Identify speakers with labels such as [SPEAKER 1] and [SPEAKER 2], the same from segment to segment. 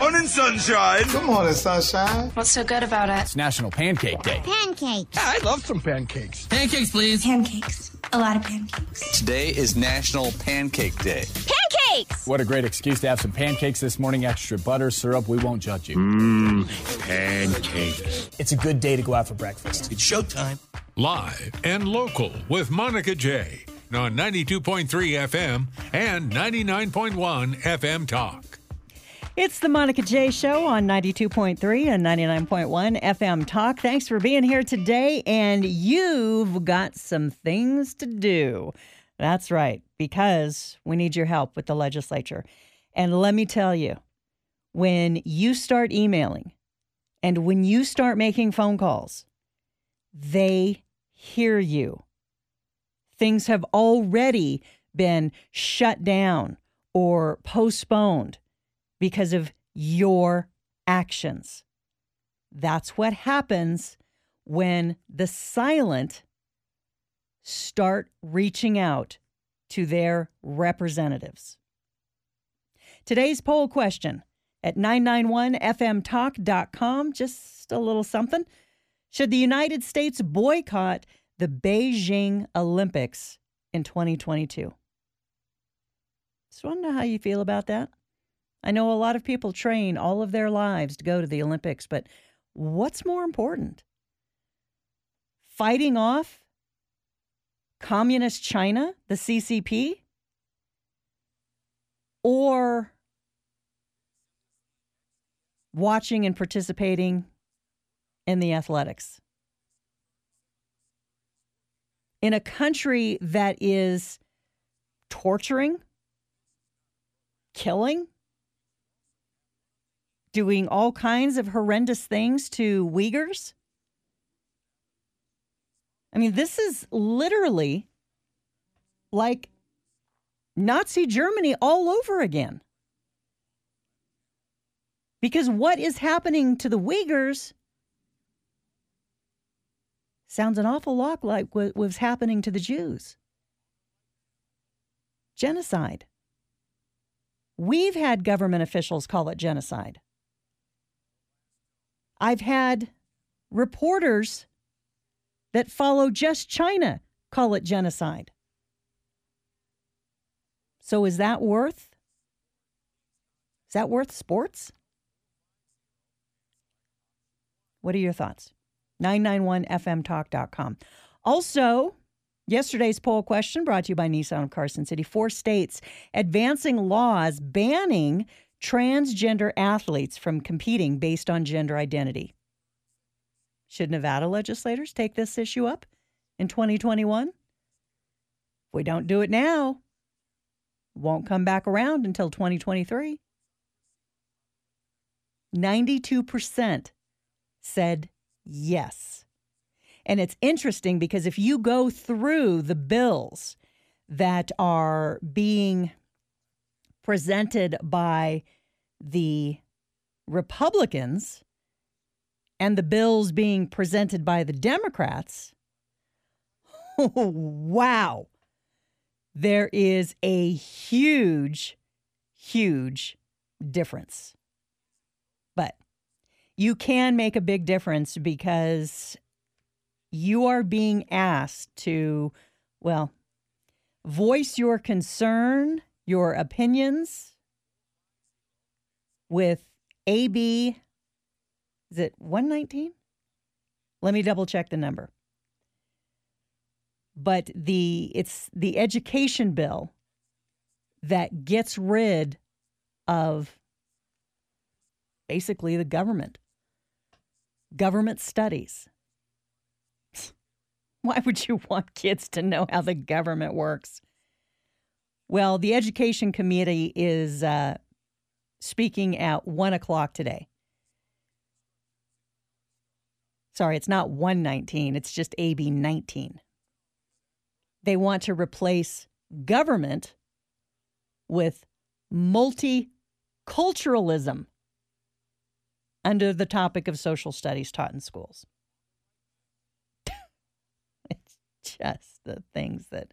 [SPEAKER 1] Morning, sunshine.
[SPEAKER 2] Good morning, sunshine.
[SPEAKER 3] What's so good about it?
[SPEAKER 4] It's National Pancake Day.
[SPEAKER 5] Pancakes.
[SPEAKER 1] I love some pancakes.
[SPEAKER 4] Pancakes, please.
[SPEAKER 5] Pancakes. A lot of pancakes.
[SPEAKER 6] Today is National Pancake Day.
[SPEAKER 5] Pancakes!
[SPEAKER 4] What a great excuse to have some pancakes this morning. Extra butter, syrup, we won't judge you.
[SPEAKER 1] Pancakes.
[SPEAKER 4] It's a good day to go out for breakfast.
[SPEAKER 1] It's showtime.
[SPEAKER 7] Live and local with Monica J. on 92.3 FM and 99.1 FM Talk.
[SPEAKER 8] It's the Monica J. Show on 92.3 and 99.1 FM Talk. Thanks for being here today, and you've got some things to do. That's right, because we need your help with the legislature. And let me tell you, when you start emailing and when you start making phone calls, they hear you. Things have already been shut down or postponed because of your actions. That's what happens when the silent start reaching out to their representatives. Today's poll question at 991fmtalk.com, just a little something. Should the United States boycott the Beijing Olympics in 2022? Just want to know how you feel about that. I know a lot of people train all of their lives to go to the Olympics, but what's more important? Fighting off Communist China, the CCP, or watching and participating in the athletics? In a country that is torturing, killing, doing all kinds of horrendous things to Uyghurs? I mean, this is literally like Nazi Germany all over again. Because what is happening to the Uyghurs sounds an awful lot like what was happening to the Jews. Genocide. We've had government officials call it genocide. I've had reporters that follow just China call it genocide. So is that worth sports? What are your thoughts? 991fmtalk.com. Also, yesterday's poll question brought to you by Nissan of Carson City. 4 states advancing laws banning transgender athletes from competing based on gender identity. Should Nevada legislators take this issue up in 2021? If we don't do it now, it won't come back around until 2023. 92% said yes. And it's interesting because if you go through the bills that are being presented by the Republicans and the bills being presented by the Democrats, wow, there is a huge, huge difference. But you can make a big difference because you are being asked to, well, voice your concern, your opinions with AB, is it 119? Let me double check the number. But it's the education bill that gets rid of basically the government studies. Why would you want kids to know how the government works? Well, the Education Committee is speaking at 1 o'clock today. Sorry, it's not 119. It's just AB 19. They want to replace government with multiculturalism under the topic of social studies taught in schools. It's just the things the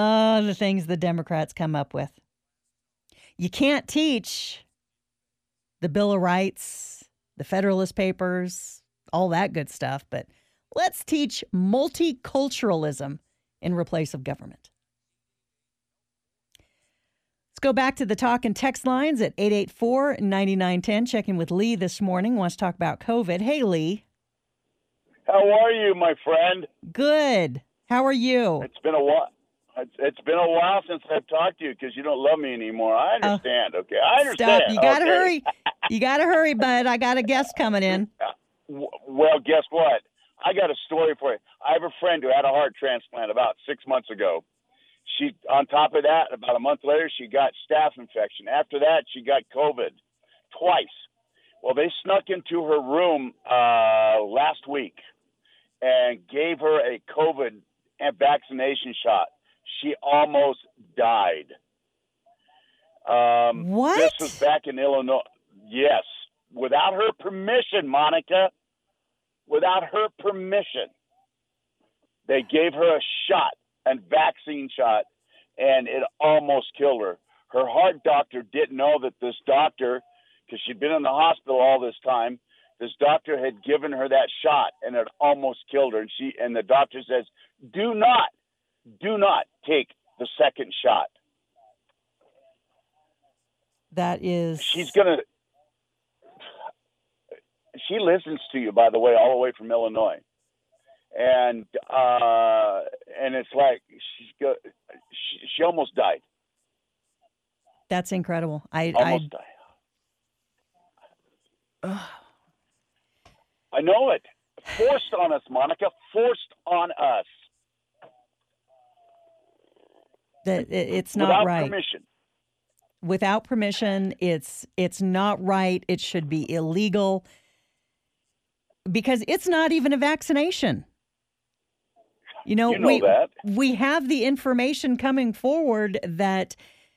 [SPEAKER 8] Democrats come up with. You can't teach the Bill of Rights, the Federalist Papers, all that good stuff. But let's teach multiculturalism in replace of government. Let's go back to the talk and text lines at 884-9910. Checking with Lee this morning. Wants to talk about COVID. Hey, Lee.
[SPEAKER 2] How are you, my friend?
[SPEAKER 8] Good. How are you?
[SPEAKER 2] It's been a while. It's been a while since I've talked to you because you don't love me anymore. I understand. Okay, I understand.
[SPEAKER 8] Stop. You gotta hurry. You gotta hurry, bud. I got a guest coming in.
[SPEAKER 2] Well, guess what? I got a story for you. I have a friend who had a heart transplant about 6 months ago. She, on top of that, about a month later, she got staph infection. After that, she got COVID twice. Well, they snuck into her room last week and gave her a COVID vaccination shot. She almost died.
[SPEAKER 8] What?
[SPEAKER 2] This was back in Illinois. Yes. Without her permission, Monica. Without her permission. They gave her a shot, a vaccine shot, and it almost killed her. Her heart doctor didn't know that this doctor, because she'd been in the hospital all this time, this doctor had given her that shot, and it almost killed her. And the doctor says, do not take the second shot.
[SPEAKER 8] That is...
[SPEAKER 2] She listens to you, by the way, all the way from Illinois. And it's like she almost died.
[SPEAKER 8] That's incredible.
[SPEAKER 2] Almost died. I know it. Forced on us, Monica. Forced on us.
[SPEAKER 8] It's not
[SPEAKER 2] Without
[SPEAKER 8] right.
[SPEAKER 2] Permission.
[SPEAKER 8] Without permission, it's not right. It should be illegal because it's not even a vaccination. You know
[SPEAKER 2] that.
[SPEAKER 8] We have the information coming forward that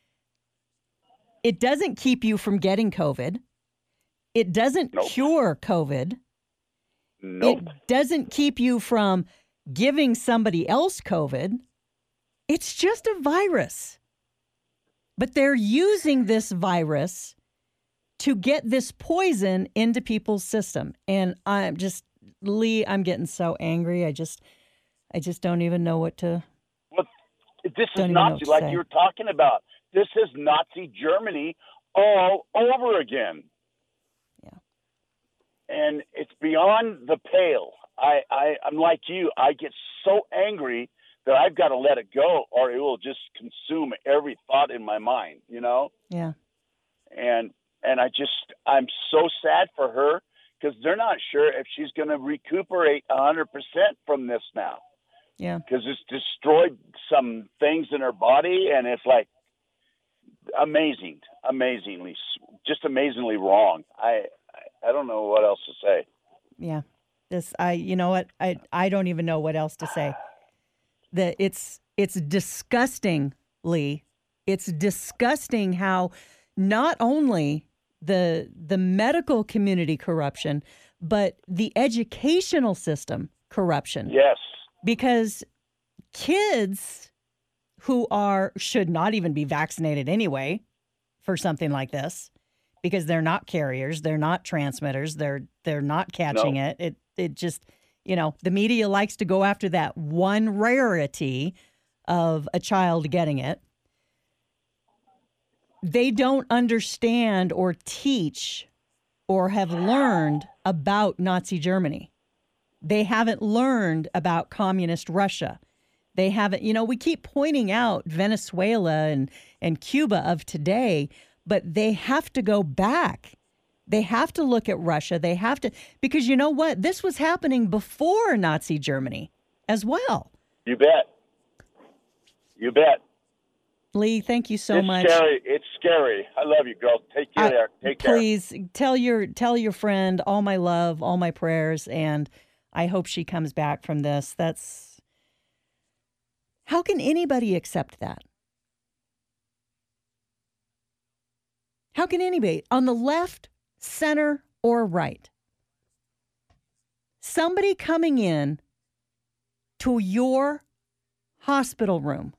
[SPEAKER 8] it doesn't keep you from getting COVID. It doesn't cure COVID.
[SPEAKER 2] Nope.
[SPEAKER 8] It doesn't keep you from giving somebody else COVID. It's just a virus. But they're using this virus to get this poison into people's system. And Lee, I'm getting so angry. I just don't even know what to.
[SPEAKER 2] Well, this is Nazi, like you were talking about. This is Nazi Germany all over again.
[SPEAKER 8] Yeah.
[SPEAKER 2] And it's beyond the pale. I'm like you. I get so angry that I've got to let it go, or it will just consume every thought in my mind. You know.
[SPEAKER 8] Yeah.
[SPEAKER 2] And I'm so sad for her because they're not sure if she's going to recuperate 100% from this now.
[SPEAKER 8] Yeah.
[SPEAKER 2] Because it's destroyed some things in her body, and it's like amazingly wrong. I don't know what else to say.
[SPEAKER 8] Yeah. You know what? I don't even know what else to say. It's disgusting, Lee. It's disgusting how not only the medical community corruption, but the educational system corruption.
[SPEAKER 2] Yes.
[SPEAKER 8] Because kids who should not even be vaccinated anyway for something like this, because they're not carriers, they're not transmitters, they're not catching it. It just, the media likes to go after that one rarity of a child getting it. They don't understand or teach or have learned about Nazi Germany. They haven't learned about communist Russia. They haven't, we keep pointing out Venezuela and Cuba of today, but they have to go back. They have to look at Russia. They have to, because you know what? This was happening before Nazi Germany as well.
[SPEAKER 2] You bet. You bet.
[SPEAKER 8] Lee, thank you so much.
[SPEAKER 2] It's scary. I love you, girl. Take care. Take care.
[SPEAKER 8] Please tell your friend all my love, all my prayers, and I hope she comes back from this. How can anybody accept that? How can anybody on the left, center, or right? Somebody coming in to your hospital room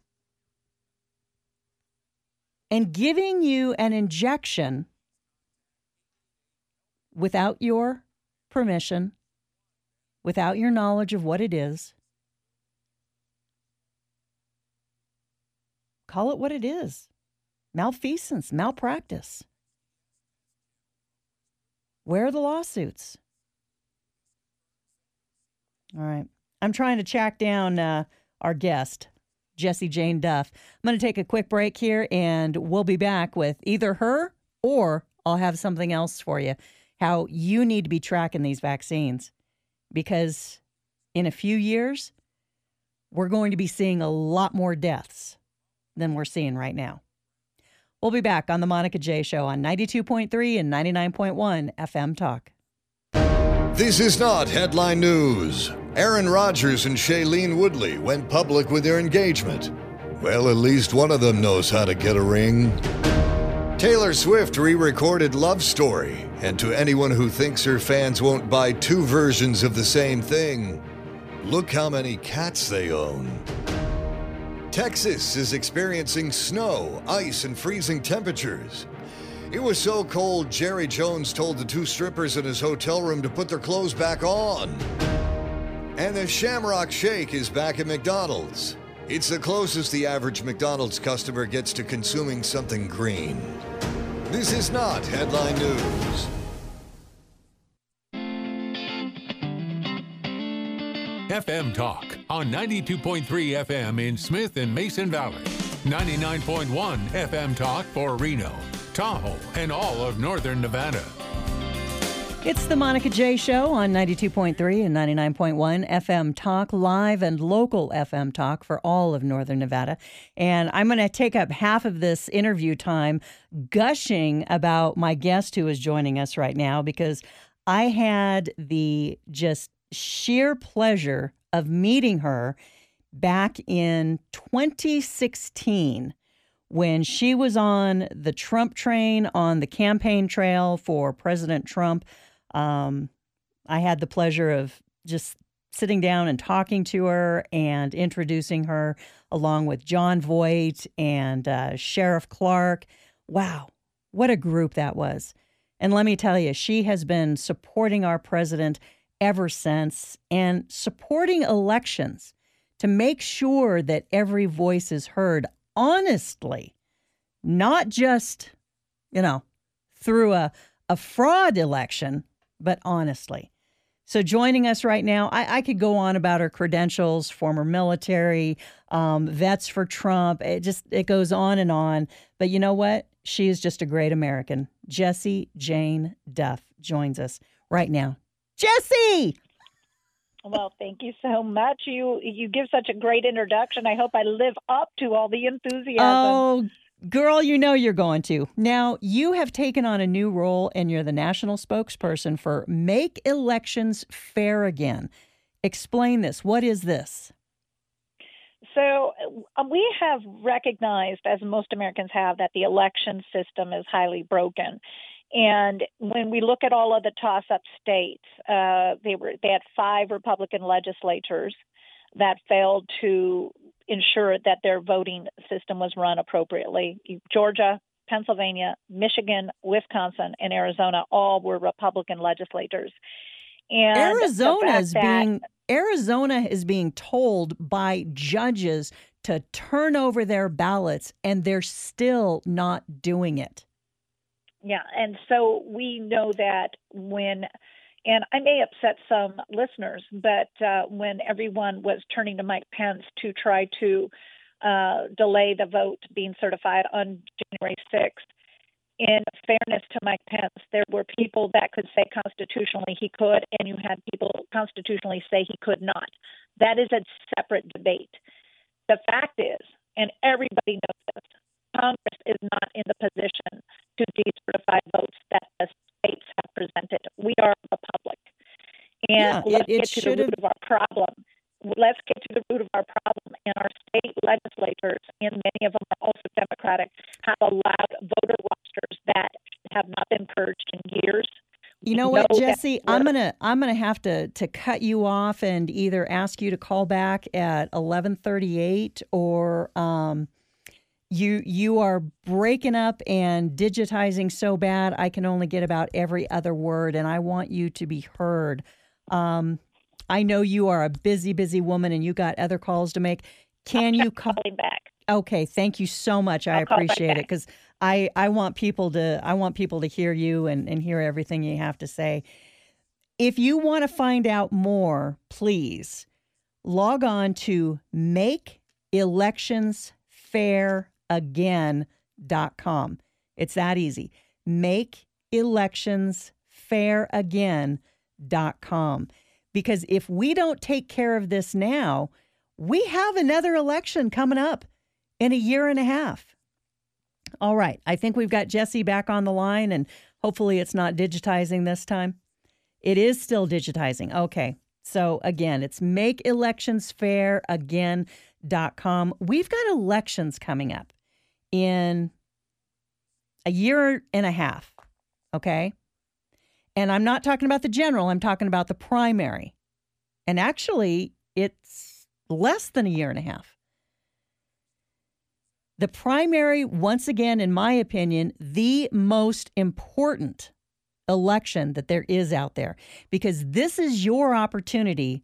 [SPEAKER 8] and giving you an injection without your permission, without your knowledge of what it is. Call it what it is. Malfeasance, malpractice. Where are the lawsuits? All right. I'm trying to track down our guest, Jessie Jane Duff. I'm going to take a quick break here, and we'll be back with either her or I'll have something else for you, how you need to be tracking these vaccines. Because in a few years, we're going to be seeing a lot more deaths than we're seeing right now. We'll be back on the Monica J Show on 92.3 and 99.1 FM Talk.
[SPEAKER 1] This is not headline news. Aaron Rodgers and Shailene Woodley went public with their engagement. Well, at least one of them knows how to get a ring. Taylor Swift re-recorded Love Story, and to anyone who thinks her fans won't buy two versions of the same thing, look how many cats they own. Texas is experiencing snow, ice, and freezing temperatures. It was so cold, Jerry Jones told the two strippers in his hotel room to put their clothes back on. And the Shamrock Shake is back at McDonald's. It's the closest the average McDonald's customer gets to consuming something green. This is not headline news.
[SPEAKER 7] FM Talk on 92.3 FM in Smith and Mason Valley. 99.1 FM Talk for Reno, Tahoe, and all of northern Nevada.
[SPEAKER 8] It's the Monica J Show on 92.3 and 99.1 FM Talk, live and local FM Talk for all of northern Nevada. And I'm going to take up half of this interview time gushing about my guest who is joining us right now, because I had the just sheer pleasure of meeting her back in 2016 when she was on the Trump train on the campaign trail for President Trump. I had the pleasure of just sitting down and talking to her and introducing her along with John Voight and Sheriff Clark. Wow, what a group that was. And let me tell you, she has been supporting our president ever since, and supporting elections to make sure that every voice is heard honestly, not just, through a fraud election, but honestly. So joining us right now, I could go on about her credentials, former military, vets for Trump. It goes on and on. But you know what? She is just a great American. Jessie Jane Duff joins us right now. Jessie!
[SPEAKER 3] Well, thank you so much. You give such a great introduction. I hope I live up to all the enthusiasm.
[SPEAKER 8] Oh, girl, you know you're going to. Now, you have taken on a new role, and you're the national spokesperson for Make Elections Fair Again. Explain this. What is this?
[SPEAKER 3] So we have recognized, as most Americans have, that the election system is highly broken. And when we look at all of the toss-up states, they had 5 Republican legislatures that failed to ensure that their voting system was run appropriately. Georgia, Pennsylvania, Michigan, Wisconsin, and Arizona all were Republican legislators. And
[SPEAKER 8] Arizona is being told by judges to turn over their ballots, and they're still not doing it.
[SPEAKER 3] Yeah, and so we know that and I may upset some listeners, but when everyone was turning to Mike Pence to try to delay the vote being certified on January 6th, in fairness to Mike Pence, there were people that could say constitutionally he could, and you had people constitutionally say he could not. That is a separate debate. The fact is, and everybody knows this, Congress is not in the position to decertify votes that the states have presented. We are the public. And let's get to the root of our problem. Let's get to the root of our problem. And our state legislators, and many of them are also Democratic, have allowed voter rosters that have not been purged in years.
[SPEAKER 8] You know what, Jessie? I'm gonna have to cut you off and either ask you to call back at 11:38 or You are breaking up and digitizing so bad, I can only get about every other word, and I want you to be heard. I know you are a busy, busy woman, and you got other calls to make. Can you call
[SPEAKER 3] back?
[SPEAKER 8] Okay, thank you so much. I appreciate it because I want people to hear you and hear everything you have to say. If you want to find out more, please log on to makeelectionsfairagain.com. It's that easy. Makeelectionsfairagain.com. Because if we don't take care of this now, we have another election coming up in a year and a half. All right. I think we've got Jesse back on the line, and hopefully it's not digitizing this time. It is still digitizing. Okay. So again, it's makeelectionsfairagain.com. We've got elections coming up in a year and a half. Okay. And I'm not talking about the general. I'm talking about the primary. And actually, it's less than a year and a half. The primary, once again, in my opinion, the most important election that there is out there, because this is your opportunity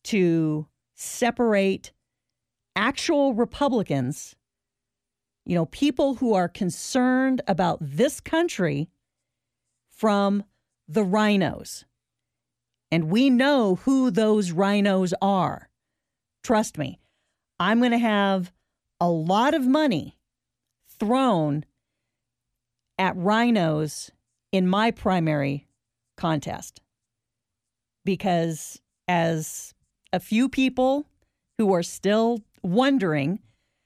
[SPEAKER 8] to separate actual Republicans, people who are concerned about this country, from the rhinos. And we know who those rhinos are. Trust me, I'm going to have a lot of money thrown at rhinos in my primary contest, because as a few people who are still wondering,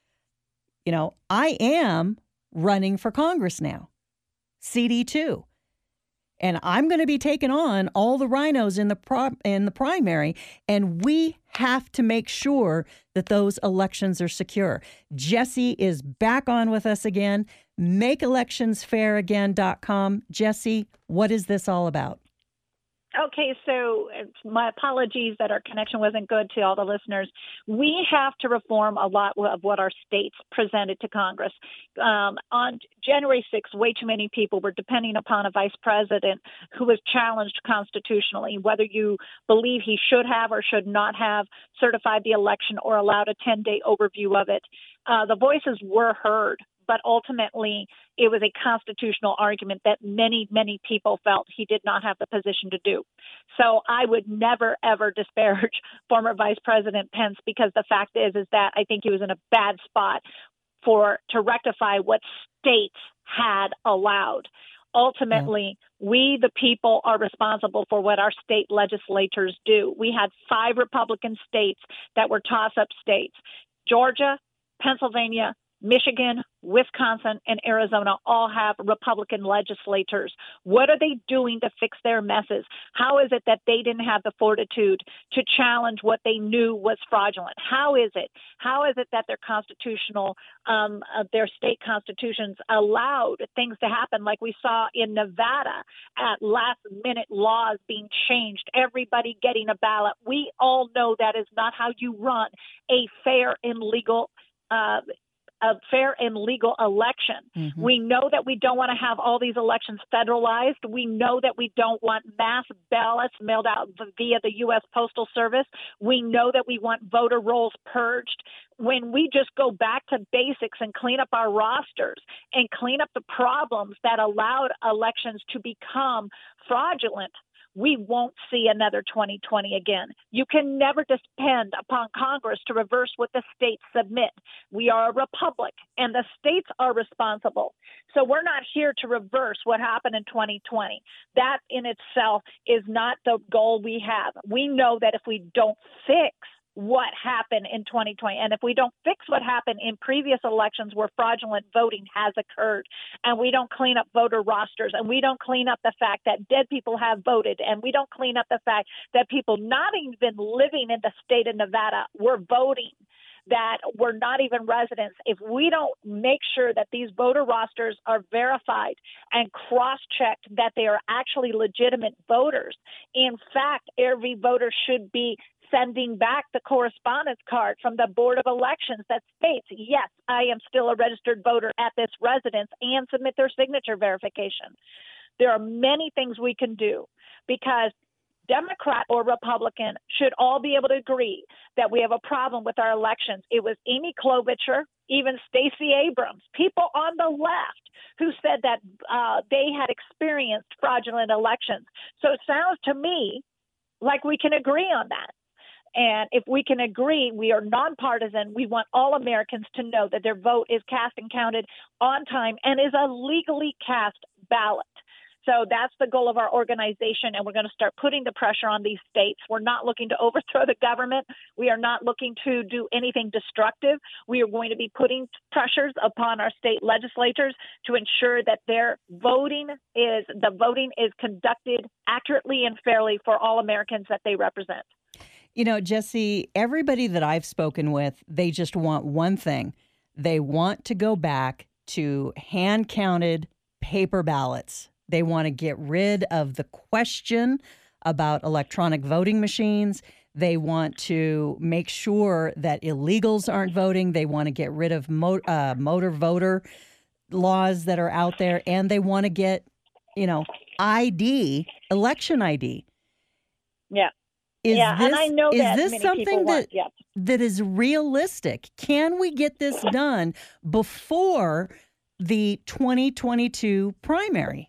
[SPEAKER 8] I am running for Congress now, CD2. And I'm going to be taking on all the rhinos in the primary, and we have to make sure that those elections are secure. Jesse is back on with us again. MakeElectionsFairAgain.com. Jesse, what is this all about?
[SPEAKER 3] Okay, so my apologies that our connection wasn't good to all the listeners. We have to reform a lot of what our states presented to Congress. On January 6th, way too many people were depending upon a vice president who was challenged constitutionally, whether you believe he should have or should not have certified the election or allowed a 10-day overview of it. The voices were heard, but ultimately it was a constitutional argument that many, many people felt he did not have the position to do. So I would never, ever disparage former Vice President Pence, because the fact is that I think he was in a bad spot to rectify what states had allowed. Ultimately, we, the people, are responsible for what our state legislatures do. We had 5 Republican states that were toss-up states: Georgia, Pennsylvania, Michigan, Wisconsin, and Arizona all have Republican legislators. What are they doing to fix their messes? How is it that they didn't have the fortitude to challenge what they knew was fraudulent? How is it that their their state constitutions allowed things to happen like we saw in Nevada, at last-minute laws being changed, everybody getting a ballot? We all know that is not how you run a fair and legal election. Mm-hmm. We know that we don't want to have all these elections federalized. We know that we don't want mass ballots mailed out via the U.S. Postal Service. We know that we want voter rolls purged. When we just go back to basics and clean up our rosters and clean up the problems that allowed elections to become fraudulent, we won't see another 2020 again. You can never depend upon Congress to reverse what the states submit. We are a republic, and the states are responsible. So we're not here to reverse what happened in 2020. That in itself is not the goal we have. We know that if we don't fix what happened in 2020, and if we don't fix what happened in previous elections where fraudulent voting has occurred, and we don't clean up voter rosters, and we don't clean up the fact that dead people have voted, and we don't clean up the fact that people not even living in the state of Nevada were voting, that were not even residents, if we don't make sure that these voter rosters are verified and cross-checked that they are actually legitimate voters, in fact, every voter should be sending back the correspondence card from the Board of Elections that states, yes, I am still a registered voter at this residence, and submit their signature verification. There are many things we can do because Democrat or Republican should all be able to agree that we have a problem with our elections. It was Amy Klobuchar, even Stacey Abrams, people on the left who said that they had experienced fraudulent elections. So it sounds to me like we can agree on that. And if we can agree, we are nonpartisan. We want all Americans to know that their vote is cast and counted on time and is a legally cast ballot. So that's the goal of our organization, and we're going to start putting the pressure on these states. We're not looking to overthrow the government. We are not looking to do anything destructive. We are going to be putting pressures upon our state legislators to ensure that the voting is conducted accurately and fairly for all Americans that they represent.
[SPEAKER 8] You know, Jesse, everybody that I've spoken with, they just want one thing. They want to go back to hand-counted paper ballots. They want to get rid of the question about electronic voting machines. They want to make sure that illegals aren't voting. They want to get rid of motor voter laws that are out there. And they want to get, ID, election ID.
[SPEAKER 3] Yeah.
[SPEAKER 8] And
[SPEAKER 3] I know that
[SPEAKER 8] is this
[SPEAKER 3] many
[SPEAKER 8] something
[SPEAKER 3] people want,
[SPEAKER 8] that is realistic? Can we get this done before the 2022 primary?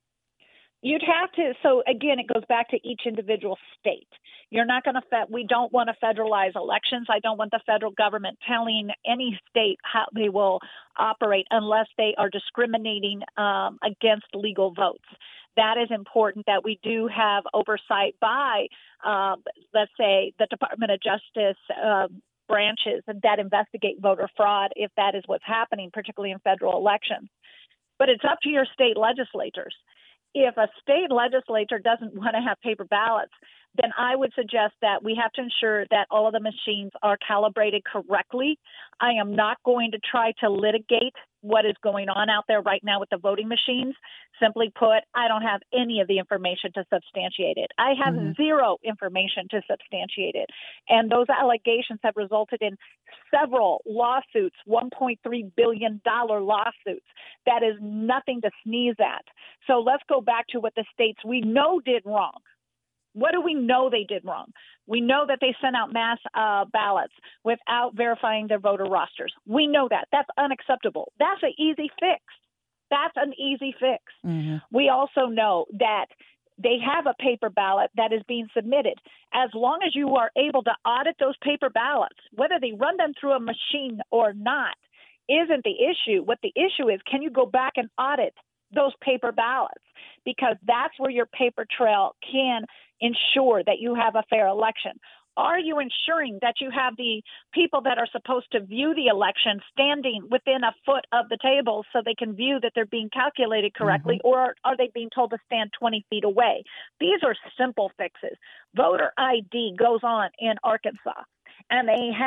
[SPEAKER 3] You'd have to. So again, it goes back to each individual state. You're not going to. We don't want to federalize elections. I don't want the federal government telling any state how they will operate unless they are discriminating against legal votes. That is important that we do have oversight by, let's say, the Department of Justice branches that investigate voter fraud, if that is what's happening, particularly in federal elections. But it's up to your state legislators. If a state legislature doesn't want to have paper ballots, then I would suggest that we have to ensure that all of the machines are calibrated correctly. I am not going to try to litigate what is going on out there right now with the voting machines. Simply put, I don't have any of the information to substantiate it. I have zero information to substantiate it. And those allegations have resulted in several lawsuits, $1.3 billion lawsuits. That is nothing to sneeze at. So let's go back to what the states we know did wrong. What do we know they did wrong? We know that they sent out mass ballots without verifying their voter rosters. We know that. That's unacceptable. That's an easy fix. That's an easy fix. We also know that they have a paper ballot that is being submitted. As long as you are able to audit those paper ballots, whether they run them through a machine or not, isn't the issue. What the issue is, can you go back and audit those paper ballots? Because that's where your paper trail can ensure that you have a fair election. Are you ensuring that you have the people that are supposed to view the election standing within a foot of the table so they can view that they're being calculated correctly, or are they being told to stand 20 feet away? These are simple fixes. Voter ID goes on in Arkansas. And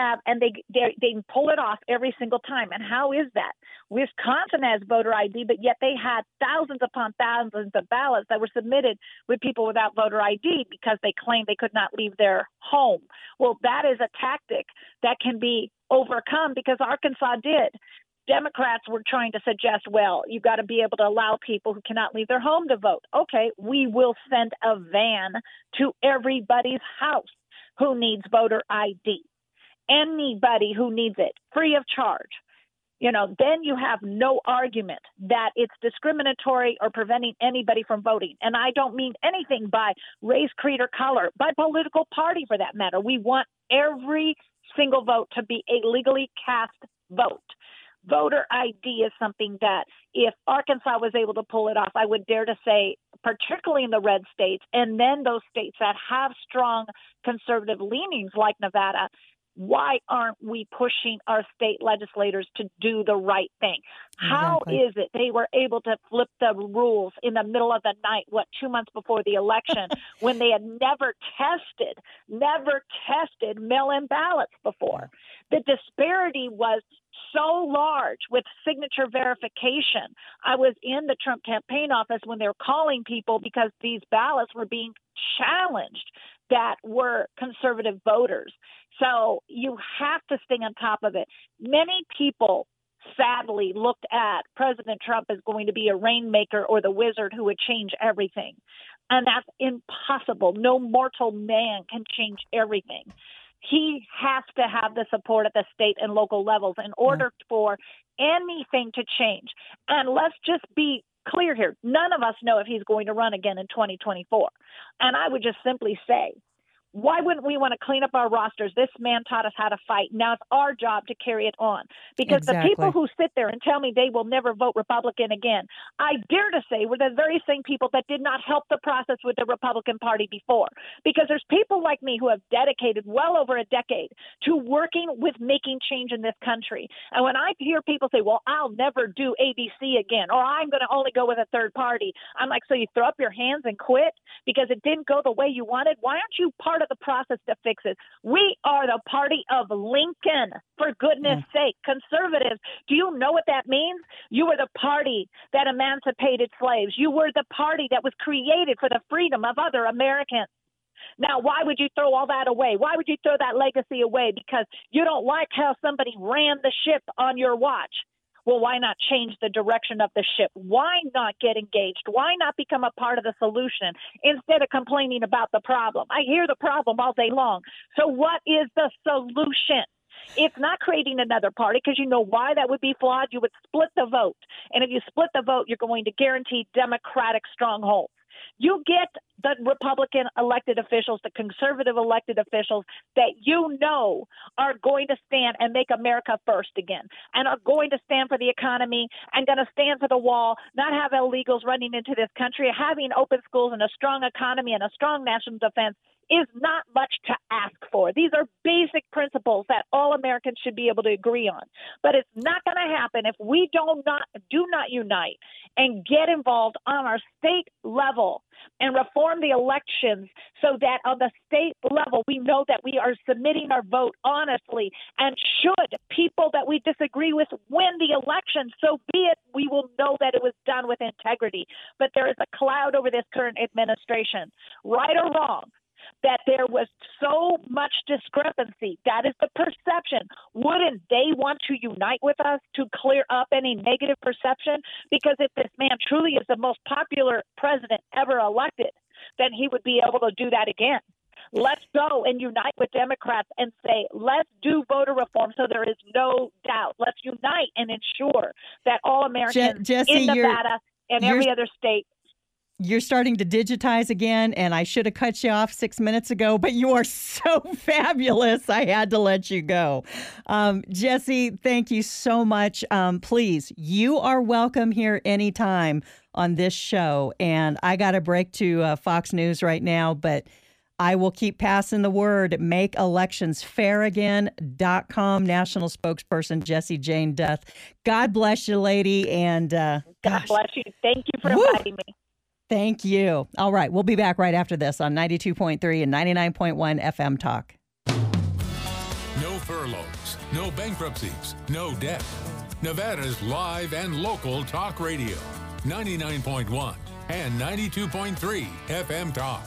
[SPEAKER 3] they pull it off every single time. And how is that? Wisconsin has voter ID, but yet they had thousands upon thousands of ballots that were submitted with people without voter ID because they claimed they could not leave their home. Well, that is a tactic that can be overcome because Arkansas did. Democrats were trying to suggest, well, you've got to be able to allow people who cannot leave their home to vote. Okay, we will send a van to everybody's house who needs voter ID. Anybody who needs it, free of charge. Then you have no argument that it's discriminatory or preventing anybody from voting. And I don't mean anything by race, creed, or color, by political party for that matter. We want every single vote to be a legally cast vote. Voter ID is something that if Arkansas was able to pull it off, I would dare to say, particularly in the red states, and then those states that have strong conservative leanings like Nevada, why aren't we pushing our state legislators to do the right thing? How is it they were able to flip the rules in the middle of the night, 2 months before the election, when they had never tested mail-in ballots before? The disparity was so large with signature verification. I was in the Trump campaign office when they were calling people because these ballots were being challenged. that were conservative voters. So you have to stay on top of it. Many people sadly looked at President Trump as going to be a rainmaker or the wizard who would change everything. And that's impossible. No mortal man can change everything. He has to have the support at the state and local levels in order for anything to change. And let's just be clear here. None of us know if he's going to run again in 2024. And I would just simply say, why wouldn't we want to clean up our rosters? This man taught us how to fight. Now it's our job to carry it on. Because the people who sit there and tell me they will never vote Republican again, I dare to say were the very same people that did not help the process with the Republican Party before. Because there's people like me who have dedicated well over a decade to working with making change in this country. And when I hear people say, well, I'll never do ABC again, or I'm going to only go with a third party, I'm like, so you throw up your hands and quit because it didn't go the way you wanted? Why aren't you part of the process to fix it? We are the party of Lincoln, for goodness sake. Conservatives, do you know what that means? You were the party that emancipated slaves. You were the party that was created for the freedom of other Americans. Now, why would you throw all that away? Why would you throw that legacy away? Because you don't like how somebody ran the ship on your watch. Well, why not change the direction of the ship? Why not get engaged? Why not become a part of the solution instead of complaining about the problem? I hear the problem all day long. So what is the solution? It's not creating another party, because you know why that would be flawed? You would split the vote. And if you split the vote, you're going to guarantee Democratic strongholds. You get the Republican elected officials, the conservative elected officials that you know are going to stand and make America first again, and are going to stand for the economy and going to stand for the wall, not have illegals running into this country. Having open schools and a strong economy and a strong national defense is not much to ask for. These are basic principles that all Americans should be able to agree on. But it's not going to happen if we do not unite and get involved on our state level and reform the elections so that on the state level we know that we are submitting our vote honestly. And should people that we disagree with win the election, so be it. We will know that it was done with integrity. But there is a cloud over this current administration, right or wrong, that there was so much discrepancy. That is the perception. Wouldn't they want to unite with us to clear up any negative perception? Because if this man truly is the most popular president ever elected, then he would be able to do that again. Let's go and unite with Democrats and say, let's do voter reform so there is no doubt. Let's unite and ensure that all Americans in Nevada and every other state.
[SPEAKER 8] You're starting to digitize again, and I should have cut you off 6 minutes ago, but you are so fabulous. I had to let you go. Jesse, thank you so much. Please, you are welcome here anytime on this show. And I got to break to Fox News right now, but I will keep passing the word. MakeElectionsFairAgain.com. National spokesperson Jessie Jane Duff. God bless you, lady. And
[SPEAKER 3] God bless you. Thank you for inviting me.
[SPEAKER 8] Thank you. All right. We'll be back right after this on 92.3 and 99.1 FM Talk.
[SPEAKER 7] No furloughs, no bankruptcies, no debt. Nevada's live and local talk radio. 99.1 and 92.3 FM Talk.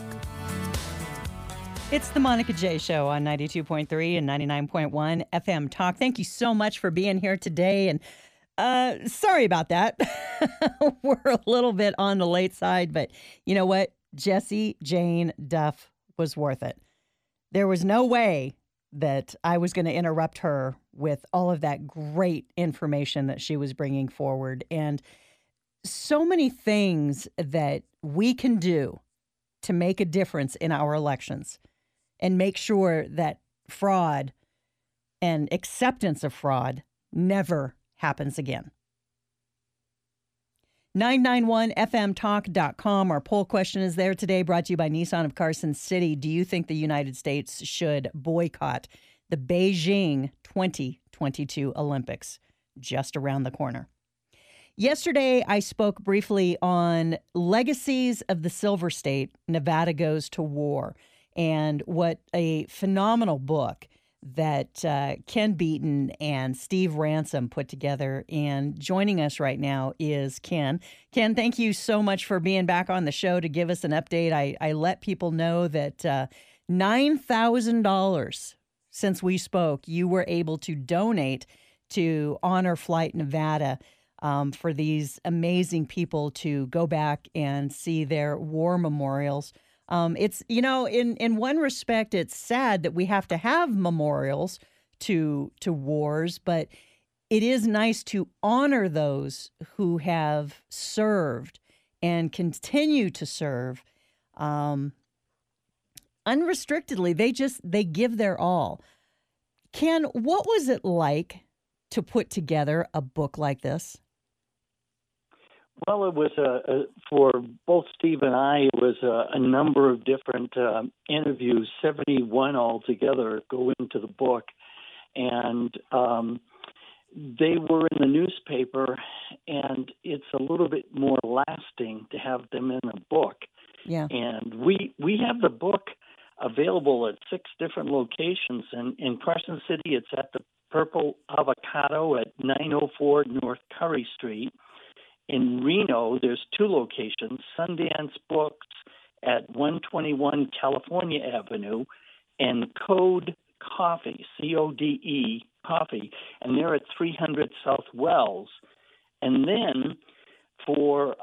[SPEAKER 8] It's the Monica J. Show on 92.3 and 99.1 FM Talk. Thank you so much for being here today. And sorry about that. We're a little bit on the late side, but you know what? Jessie Jane Duff was worth it. There was no way that I was going to interrupt her with all of that great information that she was bringing forward, and so many things that we can do to make a difference in our elections and make sure that fraud and acceptance of fraud never happens again. 991fmtalk.com. Our poll question is there today, brought to you by Nissan of Carson City. Do you think the United States should boycott the Beijing 2022 Olympics, just around the corner? Yesterday, I spoke briefly on Legacies of the Silver State, Nevada Goes to War, and what a phenomenal book that Ken Beaton and Steve Ransom put together. And joining us right now is Ken. Ken, thank you so much for being back on the show to give us an update. I let people know that $9,000 since we spoke, you were able to donate to Honor Flight Nevada for these amazing people to go back and see their war memorials. It's, in one respect, it's sad that we have to have memorials to wars, but it is nice to honor those who have served and continue to serve unrestrictedly. They give their all. Ken, what was it like to put together a book like this?
[SPEAKER 9] Well, it was for both Steve and I, it was a number of different interviews, 71 altogether go into the book. And they were in the newspaper, and it's a little bit more lasting to have them in a book.
[SPEAKER 8] Yeah.
[SPEAKER 9] And we have the book available at 6 different locations. And in Carson City, it's at the Purple Avocado at 904 North Curry Street. In Reno, there's 2 locations, Sundance Books at 121 California Avenue and Code Coffee, CODE Coffee, and they're at 300 South Wells. And then for,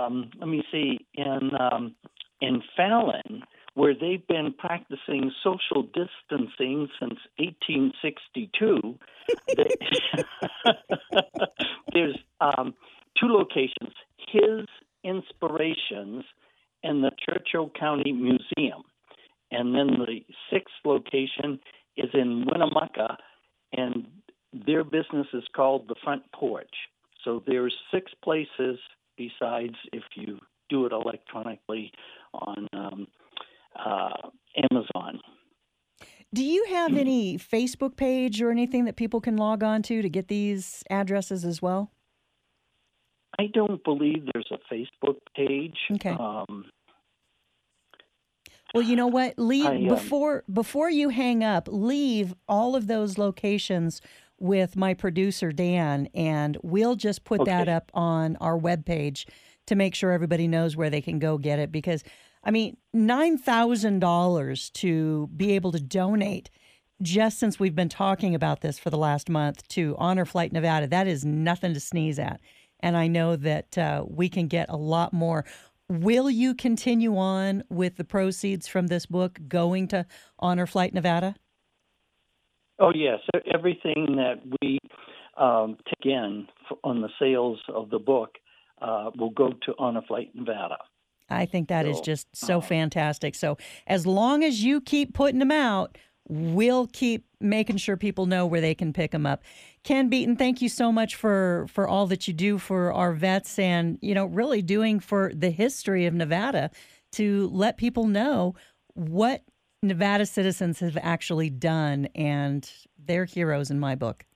[SPEAKER 9] in Fallon, where they've been practicing social distancing since 1862, there's 2 locations, His Inspirations and the Churchill County Museum. And then the 6th location is in Winnemucca, and their business is called The Front Porch. So there's 6 places besides if you do it electronically on Amazon.
[SPEAKER 8] Do you have any Facebook page or anything that people can log on to get these addresses as well?
[SPEAKER 9] I don't believe there's a Facebook page.
[SPEAKER 8] Okay. Well, you know what? Before you hang up, leave all of those locations with my producer, Dan, and we'll just put that up on our webpage to make sure everybody knows where they can go get it. Because, $9,000 to be able to donate just since we've been talking about this for the last month to Honor Flight Nevada, that is nothing to sneeze at. And I know that we can get a lot more. Will you continue on with the proceeds from this book going to Honor Flight Nevada?
[SPEAKER 9] Oh, yes. Everything that we take in on the sales of the book will go to Honor Flight Nevada.
[SPEAKER 8] I think that is just so fantastic. So as long as you keep putting them out, we'll keep making sure people know where they can pick them up. Ken Beaton, thank you so much for all that you do for our vets and, really doing for the history of Nevada to let people know what Nevada citizens have actually done, and they're heroes in my book.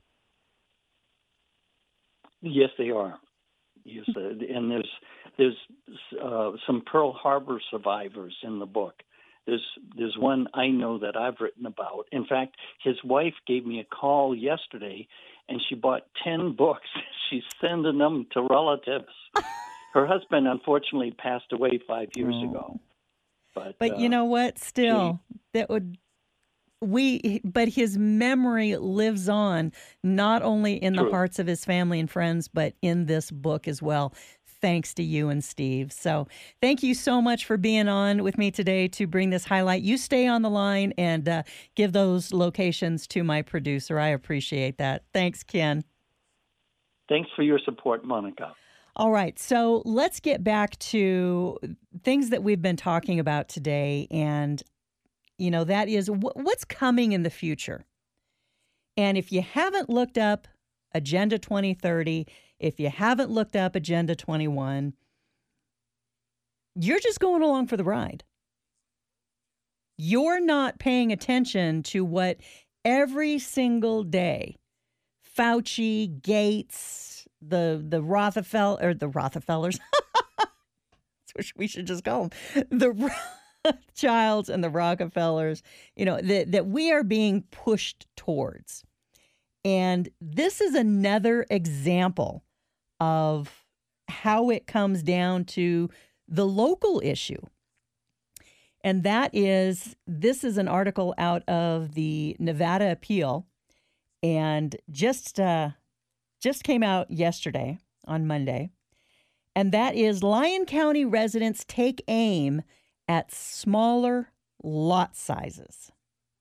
[SPEAKER 9] Yes, they are. Yes, and there's some Pearl Harbor survivors in the book. There's one I know that I've written about. In fact, his wife gave me a call yesterday, and she bought 10 books. She's sending them to relatives. Her husband, unfortunately, passed away 5 years ago. But
[SPEAKER 8] you know what? Still, but his memory lives on, not only in the hearts of his family and friends, but in this book as well. Thanks to you and Steve. So thank you so much for being on with me today to bring this highlight. You stay on the line and give those locations to my producer. I appreciate that. Thanks, Ken.
[SPEAKER 9] Thanks for your support, Monica.
[SPEAKER 8] All right. So let's get back to things that we've been talking about today. And, that is what's coming in the future. And if you haven't looked up Agenda 2030, if you haven't looked up Agenda 21, you're just going along for the ride. You're not paying attention to what every single day Fauci, Gates, the Rothefellers, that's what we should just call them, the Rothschilds and the Rockefellers, that we are being pushed towards. And this is another example of how it comes down to the local issue. And this is an article out of the Nevada Appeal, and just came out yesterday on Monday. And that is Lyon County residents take aim at smaller lot sizes.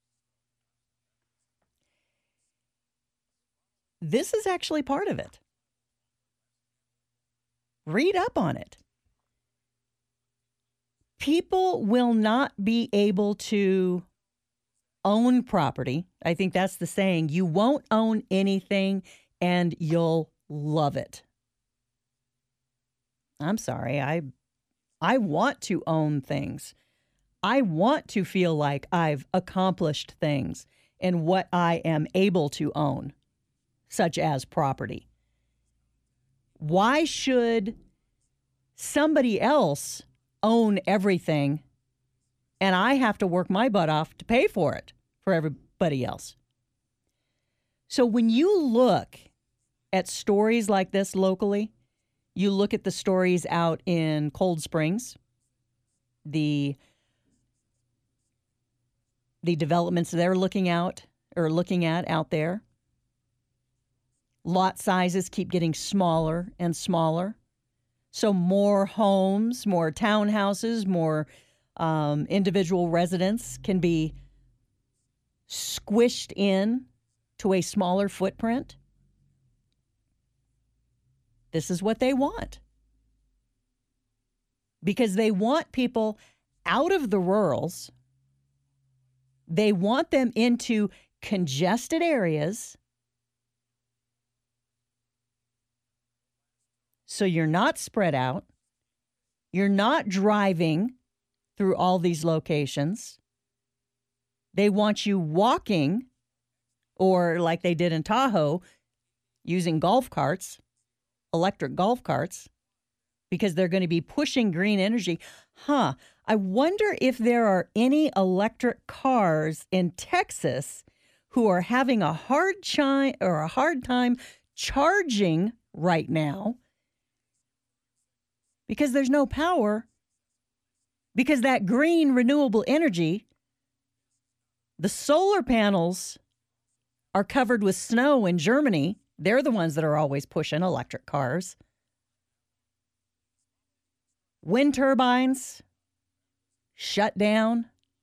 [SPEAKER 8] This is actually part of it. Read up on it. People will not be able to own property. I think that's the saying. You won't own anything and you'll love it. I'm sorry. I want to own things. I want to feel like I've accomplished things in what I am able to own, such as property. Why should somebody else own everything and I have to work my butt off to pay for it for everybody else? So when you look at stories like this locally, you look at the stories out in Cold Springs, the developments they're looking at out there. Lot sizes keep getting smaller and smaller. So more homes, more townhouses, more individual residents can be squished in to a smaller footprint. This is what they want. Because they want people out of the rurals. They want them into congested areas. So you're not spread out. You're not driving through all these locations. They want you walking, or like they did in Tahoe, using golf carts, electric golf carts, because they're going to be pushing green energy. I wonder if there are any electric cars in Texas who are having a hard time charging right now because there's no power, because that green renewable energy, the solar panels are covered with snow in Germany. They're the ones that are always pushing electric cars. Wind turbines shut down.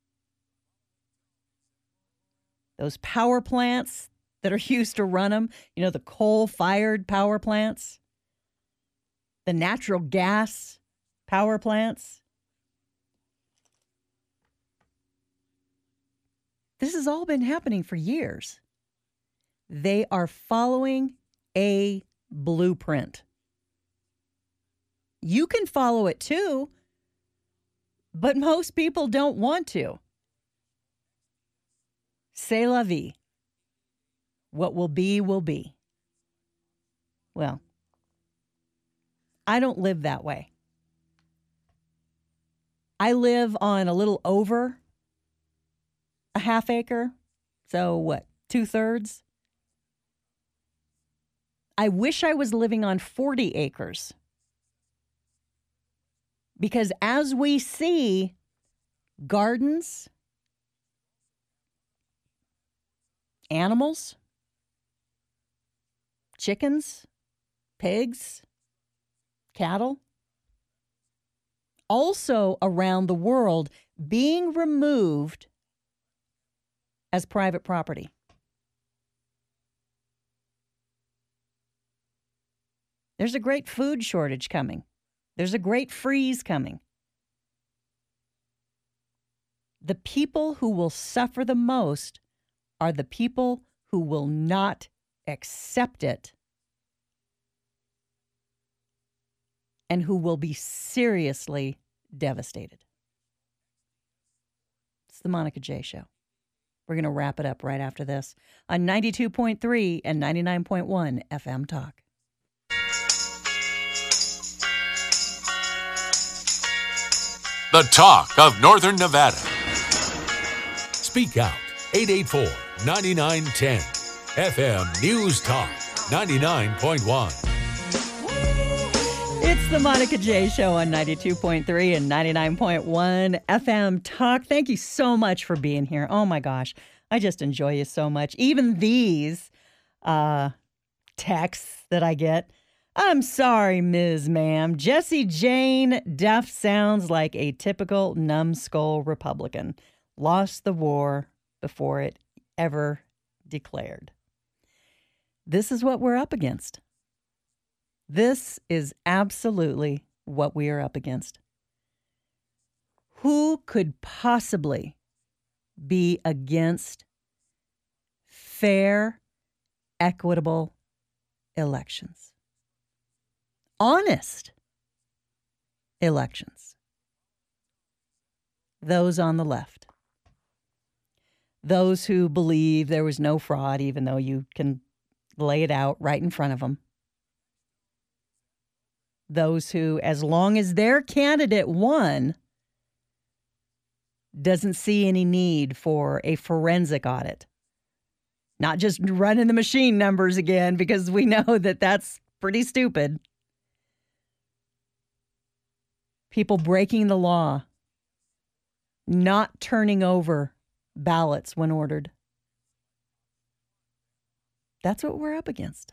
[SPEAKER 8] Those power plants that are used to run them, the coal-fired power plants, the natural gas power plants. This has all been happening for years. They are following a blueprint. You can follow it too, but most people don't want to. C'est la vie. What will be, will be. Well, I don't live that way. I live on a little over a half acre. So what, 2/3? I wish I was living on 40 acres. Because as we see gardens, animals, chickens, pigs, cattle, also around the world being removed as private property. There's a great food shortage coming. There's a great freeze coming. The people who will suffer the most are the people who will not accept it and who will be seriously devastated. It's the Monica J. Show. We're going to wrap it up right after this on 92.3 and 99.1 FM Talk.
[SPEAKER 7] The talk of Northern Nevada. Speak out. 884-9910. FM News Talk 99.1.
[SPEAKER 8] It's It's the Monica J Show on 92.3 and 99.1 FM Talk. Thank you so much for being here. Oh my gosh, I just enjoy you so much. Even these texts that I get. I'm sorry, Ms. Ma'am. Jessie Jane Duff sounds like a typical numbskull Republican. Lost the war before it ever declared. This is what we're up against. This is absolutely what we are up against. Who could possibly be against fair, equitable elections? Honest elections. Those on the left. Those who believe there was no fraud, even though you can lay it out right in front of them. Those who, as long as their candidate won, doesn't see any need for a forensic audit. Not just running the machine numbers again, because we know that that's pretty stupid. People breaking the law, not turning over ballots when ordered. That's what we're up against.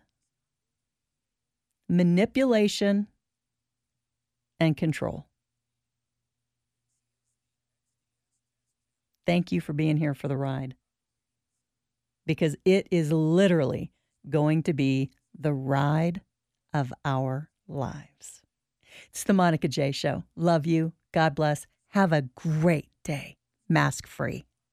[SPEAKER 8] Manipulation and control. Thank you for being here for the ride, because it is literally going to be the ride of our lives. It's the Monica J Show. Love you. God bless. Have a great day. Mask free.